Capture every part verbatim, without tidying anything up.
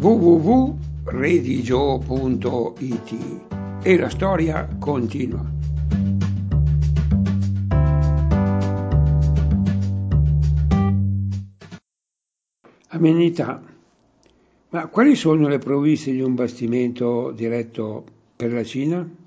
w w w punto redigio punto i t e la storia continua. Amenità. Ma quali sono le provviste di un bastimento diretto per la Cina?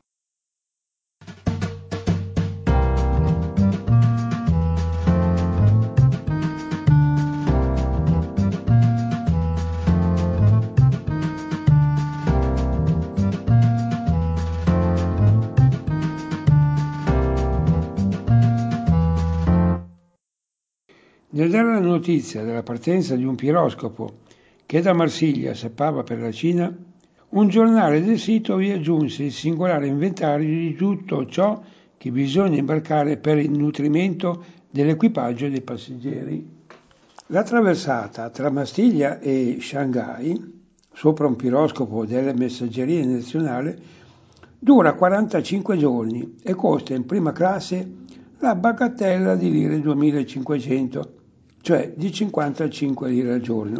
Nel dare la notizia della partenza di un piroscafo che da Marsiglia seppava per la Cina, un giornale del sito vi aggiunse il singolare inventario di tutto ciò che bisogna imbarcare per il nutrimento dell'equipaggio e dei passeggeri. La traversata tra Marsiglia e Shanghai, sopra un piroscafo della Messaggeria Nazionale, dura quarantacinque giorni e costa in prima classe la bagattella di lire duemilacinquecento, cioè di cinquantacinque lire al giorno.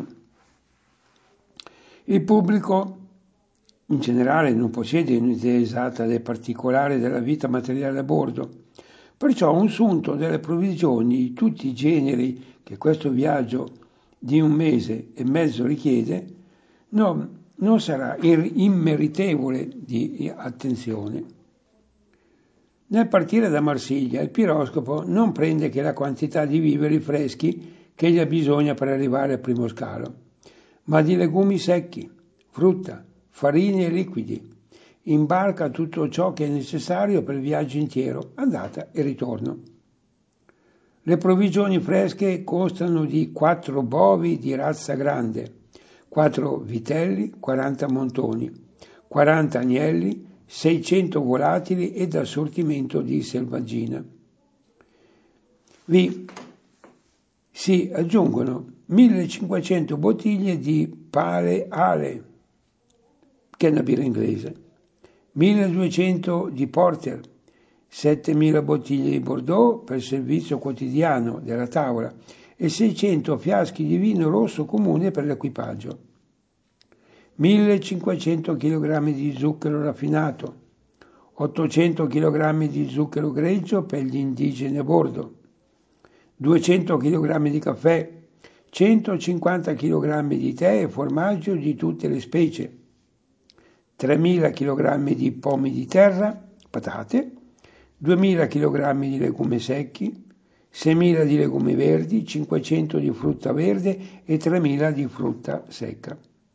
Il pubblico in generale non possiede un'idea esatta dei particolari della vita materiale a bordo, perciò un sunto delle provvigioni di tutti i generi che questo viaggio di un mese e mezzo richiede non, non sarà immeritevole di attenzione. Nel partire da Marsiglia il piroscafo non prende che la quantità di viveri freschi che gli bisogna per arrivare al primo scalo, ma di legumi secchi, frutta, farine e liquidi. Imbarca tutto ciò che è necessario per il viaggio intero, andata e ritorno. Le provvigioni fresche costano di quattro bovi di razza grande, quattro vitelli, quaranta montoni, quaranta agnelli, seicento volatili ed assortimento di selvaggina. Vi si aggiungono millecinquecento bottiglie di Pale Ale, che è una birra inglese, milleduecento di Porter, settemila bottiglie di Bordeaux per servizio quotidiano della tavola e seicento fiaschi di vino rosso comune per l'equipaggio. millecinquecento chilogrammi di zucchero raffinato, ottocento chilogrammi di zucchero greggio per gli indigeni a bordo, duecento chilogrammi di caffè, centocinquanta chilogrammi di tè e formaggio di tutte le specie, tremila chilogrammi di pomi di terra, patate, duemila chilogrammi di legumi secchi, seimila di legumi verdi, cinquecento di frutta verde e tremila di frutta secca.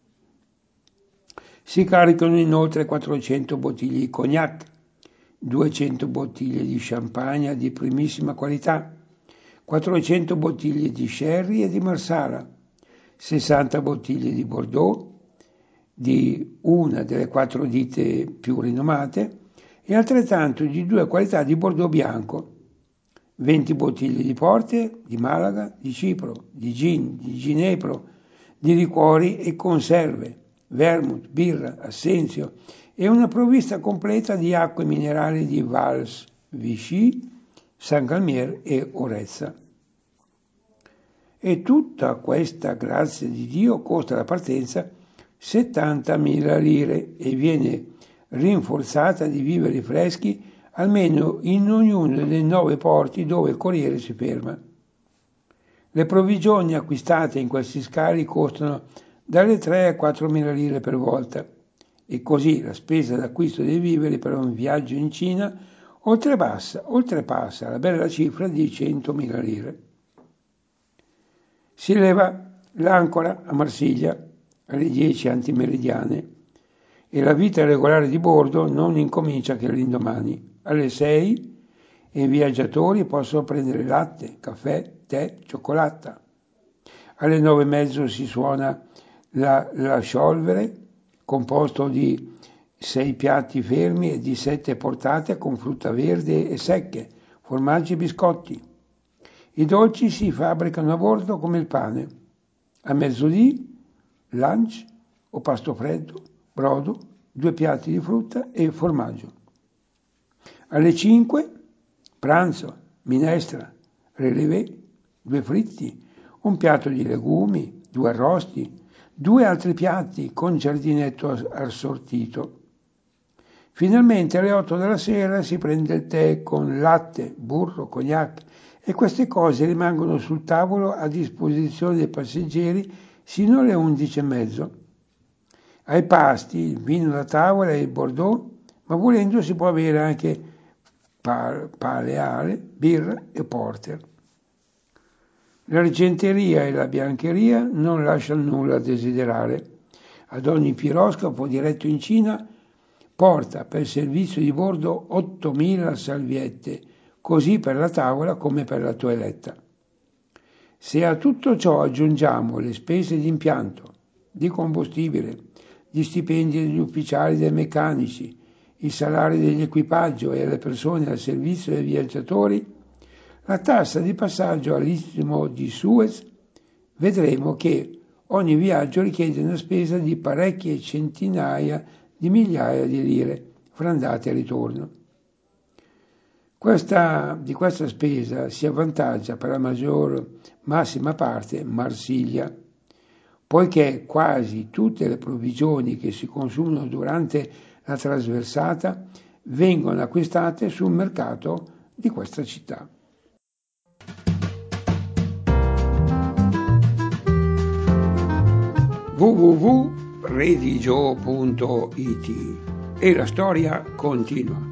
Si caricano inoltre quattrocento bottiglie di cognac, duecento bottiglie di champagne di primissima qualità, quattrocento bottiglie di sherry e di marsala, sessanta bottiglie di Bordeaux, di una delle quattro ditte più rinomate, e altrettanto di due qualità di Bordeaux bianco, venti bottiglie di Porter, di Malaga, di Cipro, di gin, di ginepro, di liquori e conserve, vermouth, birra, assenzio e una provvista completa di acque minerali di Vals, Vichy, San Galmier e Orezza. E tutta questa grazia di Dio costa la partenza settantamila lire e viene rinforzata di viveri freschi almeno in ognuno dei nove porti dove il corriere si ferma. Le provvigioni acquistate in questi scali costano dalle tre a quattromila lire per volta e così la spesa d'acquisto dei viveri per un viaggio in Cina oltrepassa, oltrepassa la bella cifra di centomila lire. Si leva l'ancora a Marsiglia alle dieci antimeridiane e la vita regolare di bordo non incomincia che l'indomani. Alle sei i viaggiatori possono prendere latte, caffè, tè, cioccolata. Alle nove e mezzo si suona la, la sciolvere, composto di sei piatti fermi e di sette portate con frutta verde e secche, formaggi e biscotti. I dolci si fabbricano a bordo come il pane. A mezzodì, lunch o pasto freddo, brodo, due piatti di frutta e formaggio. Alle cinque, pranzo, minestra, relevé, due fritti, un piatto di legumi, due arrosti, due altri piatti con giardinetto assortito. Finalmente alle otto della sera si prende il tè con latte, burro, cognac e queste cose rimangono sul tavolo a disposizione dei passeggeri sino alle undici e mezzo. Ai pasti il vino da tavola e il Bordeaux, ma volendo si può avere anche pale ale, birra e porter. L'argenteria e la biancheria non lasciano nulla a desiderare. Ad ogni piroscafo diretto in Cina porta per servizio di bordo ottomila salviette, così per la tavola come per la toeletta. Se a tutto ciò aggiungiamo le spese di impianto, di combustibile, gli stipendi degli ufficiali e dei meccanici, i salari dell'equipaggio e alle persone al servizio dei viaggiatori, la tassa di passaggio all'Istmo di Suez, vedremo che ogni viaggio richiede una spesa di parecchie centinaia di migliaia di lire fra andata e ritorno. Questa, di questa spesa si avvantaggia per la maggior massima parte Marsiglia, poiché quasi tutte le provvigioni che si consumano durante la trasversata vengono acquistate sul mercato di questa città. w w w punto redigio punto it e la storia continua.